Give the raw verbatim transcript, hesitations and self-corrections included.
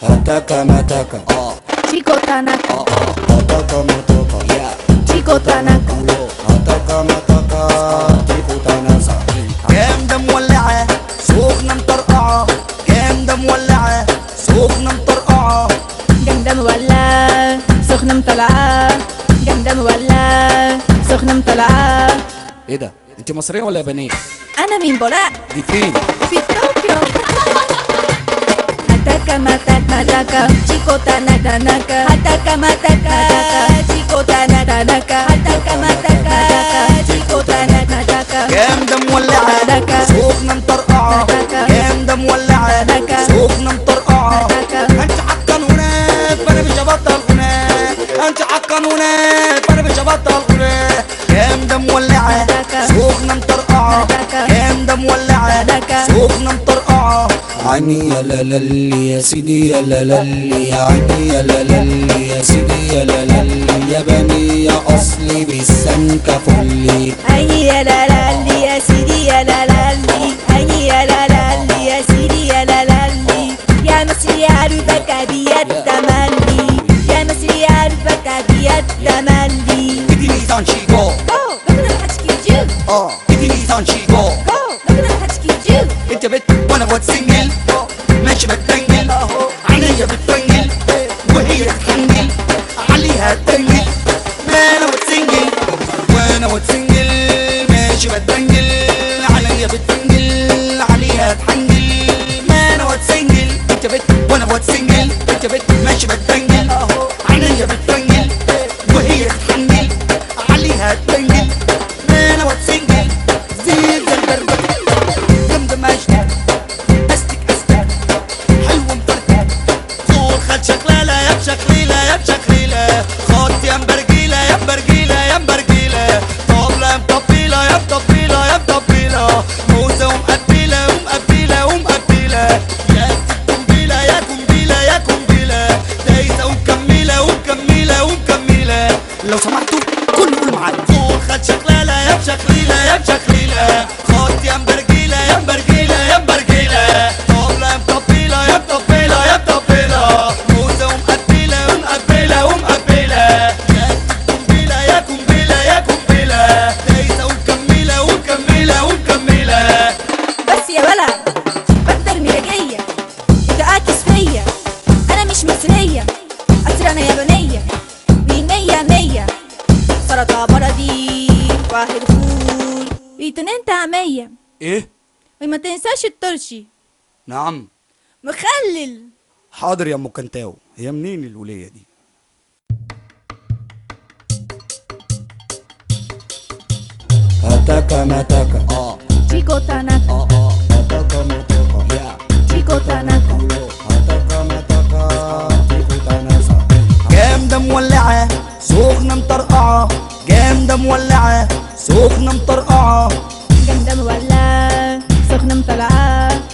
Hataka mataka, Chico Tanaka, hataka mataka, Chico Tanaka, hataka mataka, chico tanaka. جامدة مولعة سخنة مطرقعة، جامدة مولعة سخنة مطرقعة، جامدة مولعة سخنة مطلعة، جامدة مولعة سخنة مطلعة. ايه ده؟ انت مصرية ولا يابانية؟ أنا من بولاق دي فين؟ في طوكيو. Hataka mataka mataka, Chico Tanaka Tanaka. Hataka mataka, Chico Tanaka Tanaka. Hataka mataka, Chico Tanaka Tanaka. جامدة مولعة سخنة مطرقعة، جامدة مولعة سخنة مطرقعة. انت عالقانونات فانا مش هبطل هناك، انت عالقانونات فانا مش هبطل هناك. جامدة مولعة سخنة مطرقعة، جامدة مولعة سخنة مطرقعة. عيني يا لالي يا سيدي يا لالي، يا عيني يا لالي يا سيدي يا لالي، يا بني يا اصلي بالسمكة فلي. أي يا لالي يا سيدي يا لالي، أي يا لالي يا سيدي يا لالي. يا مصري عارفك أبيات تملي، يا مصري عارفك أبيات تملي. اديني زانشيكو أوه لقنا الحشكيجو، اه اديني زانشيكو. أوه لقنا الحشكيجو. انت بت وانا بوت سنجل، ماشي بتنجل عينيا بتفنجل وهي تحنجل عليها تنجل. ما انا بوت سنجل وانا بوت سنجل، ماشي بتنجل عينيا بتفنجل عليها تحنجل. ما انا بوت سنجل، انت بت وانا بوت سنجل، انت بت ماشي بتنجل عينيا بتفنجل وهي تحنجل عليها تنجل. ما انا بوت سنجل زي الدربة جنب ماشي استك استك حلوة مفركة صور خد شكلالة يا بشكليلة يا بشكليلة، خد يا مبرجيلة يا مبرجيلة يا مبرجيلة، طبلة يا مطبيلة يا مطبيلة يا مطبيلة، موزة ومقبيلة ومقبيلة ومقبيلة، يا قنبيلة يا قنبيلة يا قنبيلة، دايسة ومكملة ومكملة ومكملة. لو سمحتوا كل قول معايا صور خد شكلالة يا بشكليلة يا بشكليلة، خد يا مبرجيلة يا مبرجيلة يا مبرجيلة، طبلة يا مطبيلة يا مطبيلة يا مطبيلة، موزة ومقبيلة ومقبيلة ومقبيلة، يا قنبيلة يا قنبيلة يا قنبيلة، دايسة ومكملة ومكملة ومكملة. بس يا ولد بقدر مزاجية بتعاكس فيا، أنا مش مصرية أصل أنا يابانية. مين مية مية سلطة بلدي واحد فول واتنين طعمية، ايه؟ وما تنساش الترشي نعم مخلل. حاضر يا ام كنتاو. هي منين الولية دي؟ هتاكا متاكا اه Chico Tanaka, اه اه هتاكا متاكا يا Chico Tanaka. هتاكا متاكا تيكو تاناسا. جامدة مولعة سخنة مطرقعة، جامدة مولعة سخنة مطرقعة.